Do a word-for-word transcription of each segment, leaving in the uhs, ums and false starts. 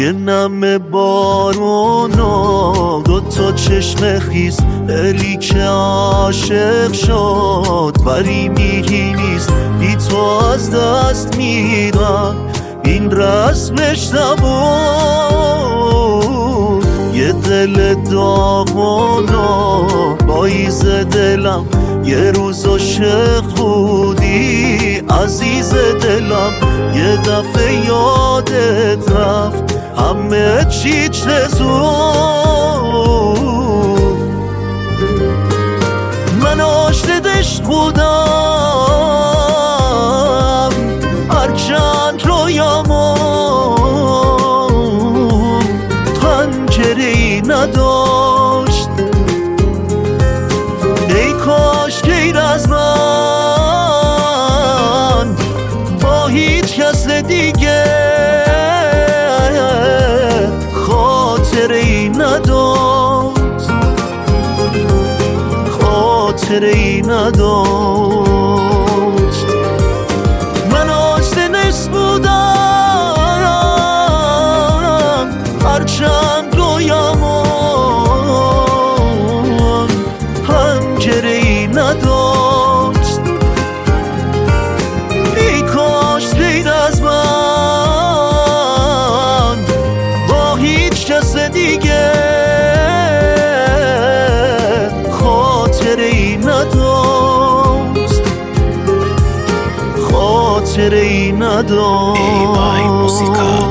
یه نم بارونا دو تا چشم خیس الی که عاشق شد ولی میگی نیست بی تو از دست میرم این رسمش نبود یه دل داغونا بایز دلم یه روز عاشق بودی عزیز دلم یه دفعه یادت رفت همه چی چه زود من عاشق دشت بودم هرچند رویامون پنجره‌ای نداشت ای کاش غیر از من با هیچ کس دیگه خاطره‌ای نداشت خاطره‌ای نداشت من عاشق نس بودم هرچند رویامون پنجره‌ای نداشت ای کاش غیر از من با هیچ کس دیگه خاطره‌ای نداشت خاطره‌ای نداشت ای بای موسیقا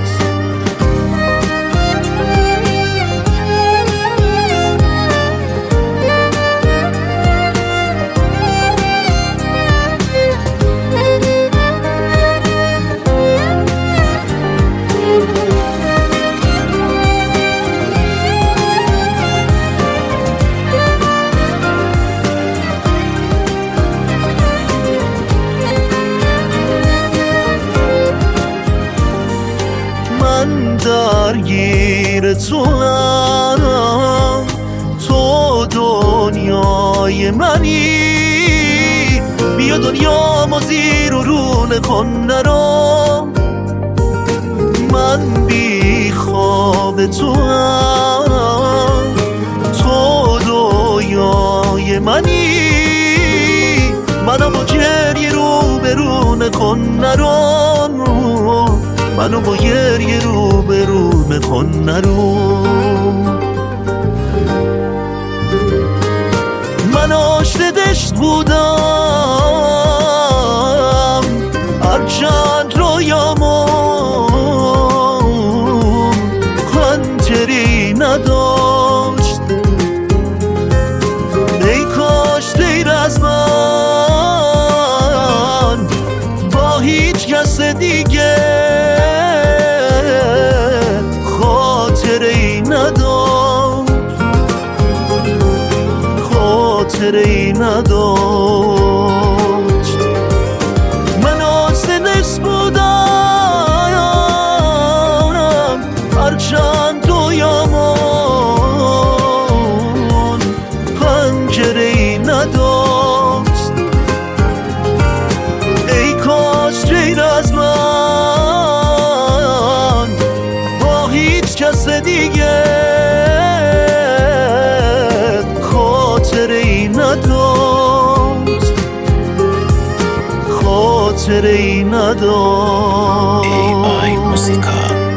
درگیر تو هم تو دنیای منی بیا دنیا ما زیر و رونه کن نرم من بی خواب تو هم تو دنیای منی منو با گریه رو به رونه کن نرم منو با گریه رو به رو نکن نرو من عاشق دشت بودم هرچند رویامون خاطره‌ای نداشت ای کاش غیر از من با هیچ کس دیگه خاطره‌ای نداشت خاطره‌ای نداشت من عاشق نس بودم هرچند رویامون پنجره‌ای نداشت ای کاش غیر از من با هیچ کس دیگه خاطره‌ای نداشت خاطره‌ای نداشت ای بای موسیقا